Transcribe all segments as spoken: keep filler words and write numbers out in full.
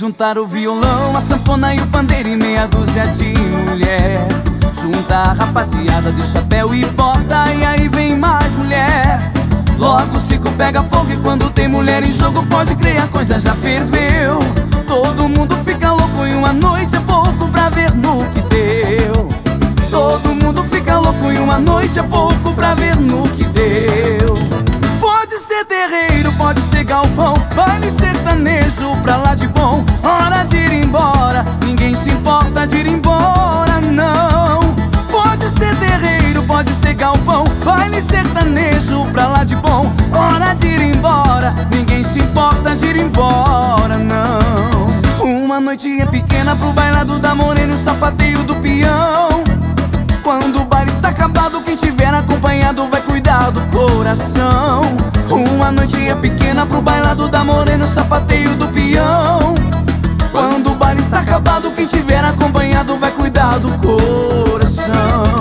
juntar o violão, a sanfona e o pandeiro e meia dúzia de mulher. Junta a rapaziada de chapéu e bota, e aí vem mais mulher. Logo o circo pega fogo e quando tem mulher em jogo, pode crer, a coisa já ferveu. Todo mundo fica louco e uma noite é pouco pra ver no que deu. Todo mundo fica louco e uma noite é pouco pra ver no que deu. Pode ser terreiro, pode ser galpão, baile sertanejo pra lá de bom. Hora de ir embora, ninguém se importa de ir embora, não. Pode ser terreiro, pode ser galpão, baile sertanejo pra lá de bom. Hora de ir embora, ninguém se importa de ir embora, não. Uma noitinha pequena pro bailado da morena e o sapateio do peão. Quando o baile está acabado, quem tiver acompanhado vai cuidar do coração. Uma noitinha pequena pro bailado da morena, o sapateio do peão. Quando o baile está acabado, quem tiver acompanhado vai cuidar do coração.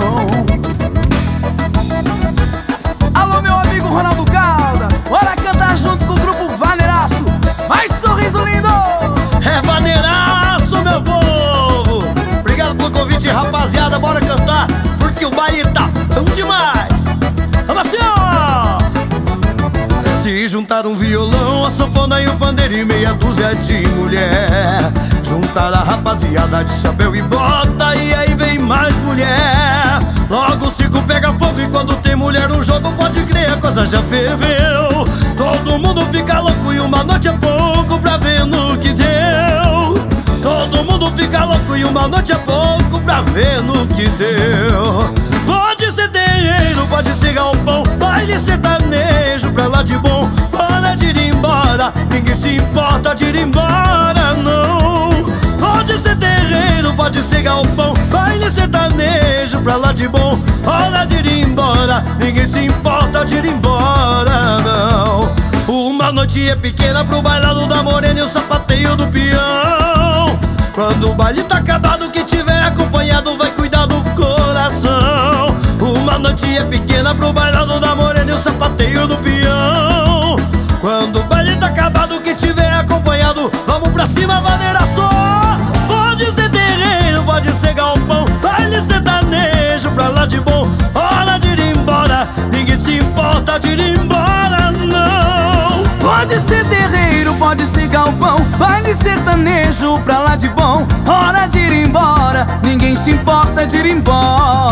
Alô, meu amigo Ronaldo Caldas, bora cantar junto com o grupo Vaneiraço. Mais sorriso lindo! É Vaneiraço, meu povo! Obrigado pelo convite, rapaziada, bora cantar, porque o baile tá bom demais. Vamos assim, ó! Se juntar um violão, a sanfona e o pandeiro e meia dúzia de mulher. Juntar a rapaziada de chapéu e bota, e aí vem mais mulher. Logo o circo pega fogo e quando tem mulher no jogo, pode crer, a coisa já ferveu. Todo mundo fica louco e uma noite é pouco pra ver no que deu. Todo mundo fica louco e uma noite é pouco pra ver no que deu. Pode ser terreiro, pode ser galpão, baile sertanejo pra lá de bom. Hora de ir embora, ninguém se importa de ir embora, não. Pode ser terreiro, pode ser galpão, baile sertanejo pra lá de bom. Hora de ir embora, ninguém se importa de ir embora, não. Uma noite é pequena pro bailado da morena e o sapateio do peão. Quando o baile tá acabado, quem tiver acompanhado vai cuidar do coração. Uma noite é pequena pro bailado da morena e o sapateio do peão. Quando o baile tá acabado, quem tiver acompanhado, vamos pra cima, Vaneiraço! Pode ser terreiro, pode ser galpão, baile sertanejo pra lá de bom. Hora de ir embora, ninguém se importa de ir embora, não. Pode ser terreiro, pode ser galpão, baile sertanejo pra lá de bom. Hora de ir embora, ninguém se importa de ir embora.